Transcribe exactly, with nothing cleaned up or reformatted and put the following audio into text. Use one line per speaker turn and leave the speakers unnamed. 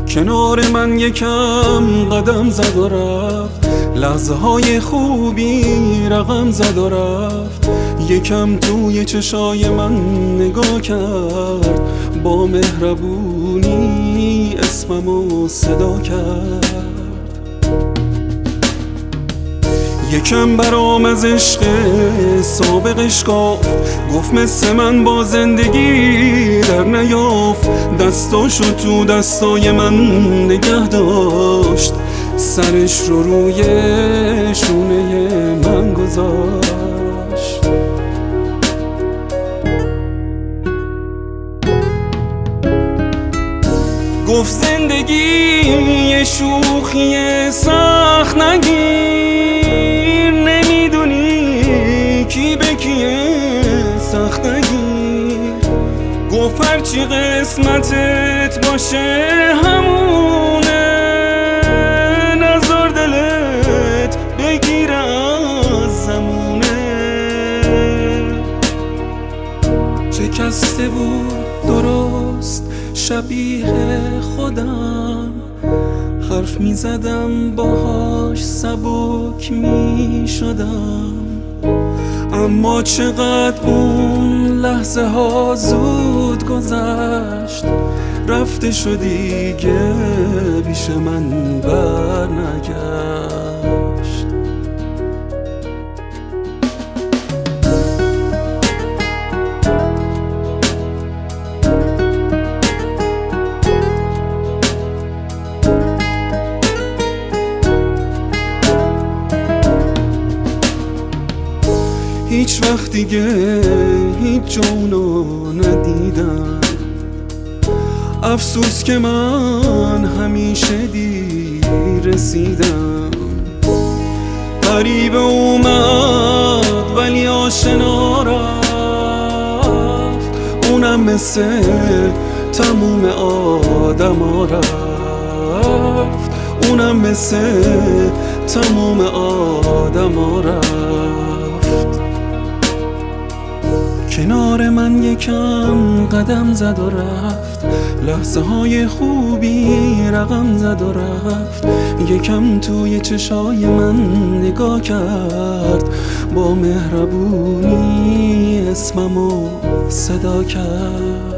کنار من یکم قدم زد و رفت، لحظه های خوبی رقم زد و رفت. یکم توی چشای من نگاه کرد، با مهربونی اسممو صدا کرد. یکم برام از عشق سابقش گفت، گفت مثل من با زندگی در نیافت. دستاشو تو دستای من نگه داشت، سرش رو روی شونه من گذاشت. گفت زندگی یه شوخی سخت نگیر، نمیدونی کی به کیه سخت نگیر. گفت هرچی قسمتت باشه همونه، نذار دلت بگیر از زمونه. شکسته بود درست شبیه خودم، حرف می زدم باهاش سبک می شدم. اما چقدر اون لحظه ها زود گذشت، رفته شد دیگه پیش من بر نگشت. هیچ وقت دیگه هیچ جونو ندیدم، افسوس که من همیشه دیر رسیدم. غریب اومد ولی آشنا رفت، اونم مثل تموم آدما رفت، اونم مثل تموم آدما رفت. کنار من یکم قدم زد و رفت، لحظه های خوبی رقم زد و رفت. یکم توی چشای من نگاه کرد، با مهربونی اسممو صدا کرد.